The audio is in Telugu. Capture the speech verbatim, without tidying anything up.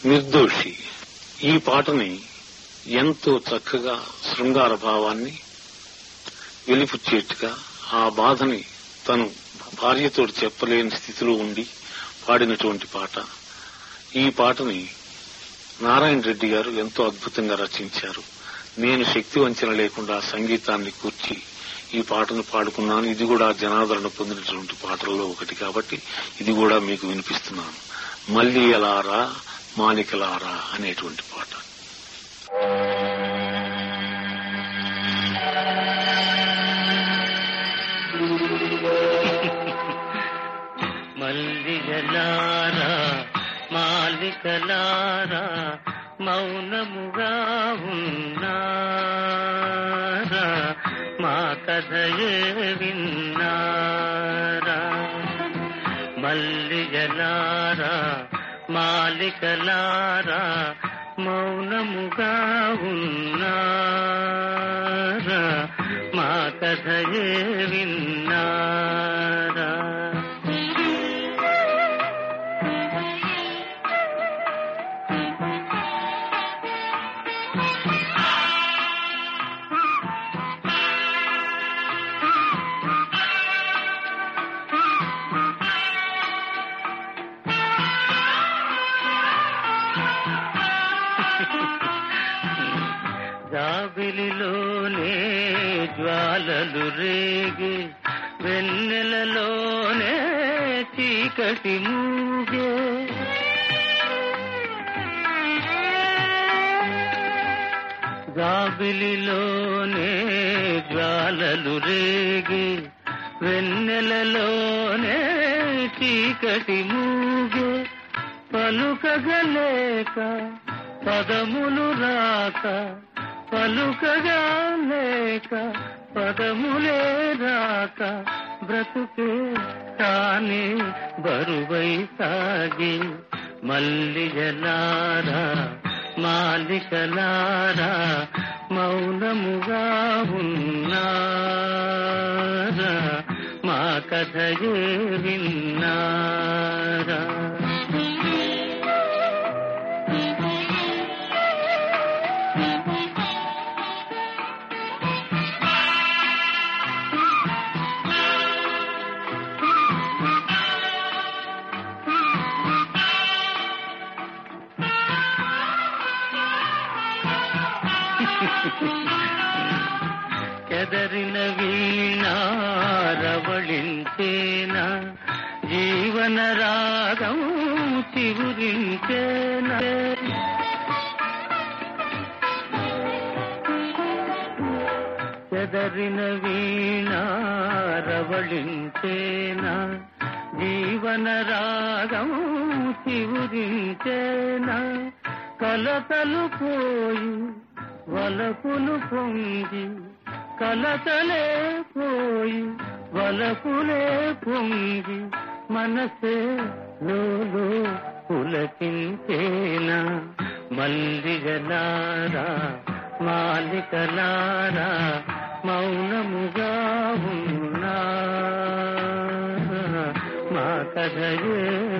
నిర్దోషి ఈ పాటని ఎంతో చక్కగా శృంగార భావాన్ని వెలిపుచ్చేట్టుగా ఆ బాధని తను భార్యతో చెప్పలేని స్థితిలో ఉండి పాడినటువంటి పాట. ఈ పాటని నారాయణ రెడ్డి గారు ఎంతో అద్భుతంగా రచించారు. నేను శక్తి వంచన లేకుండా సంగీతాన్ని కూర్చి ఈ పాటను పాడుకున్నాను. ఇది కూడా జనాదరణ పొందినటువంటి పాటల్లో ఒకటి కాబట్టి ఇది కూడా మీకు వినిపిస్తున్నాను. మళ్ళీ ఎలారా మాలికలారా అనేటువంటి పాట. మల్లిగలారా మాలికలారా మౌనముగా ఉన్నారా, మా కథయే విన్నారా. మల్లిగలారా మాలికలారా మౌనముగా ఉన్నారా, మా కథయే విన్నారా. జాబిలిలోనే జ్వాలలు రేగే, వెన్నెలలోనే చీకటి మూగే. జాబిలిలోనే జ్వాలలు రేగే, వెన్నెలలోనే చీకటి మూగే. పలుకగలేక పదములు రాక, పలుకగా లేక పదములే రాక, బ్రతుకే తానే బరువై సాగి. మల్లిగలారా మాలికలారా మౌనముగా ఉన్నారా, మా కథయే విన్నారా. చెదరిన వీణారవళించేనా, జీవన రాగం చివురించేనా. చెదరిన వీణారవళించేనా, జీవన రాగం చివురించేనా. కలతలు పోయి వలపులు పొంగి, కలతలే పోయి వలపులే పొంగి, మనసే లోలో పులకించేనా. మల్లిగలారా మాలికలారా మౌనముగా ఉన్నారా, మా కథయే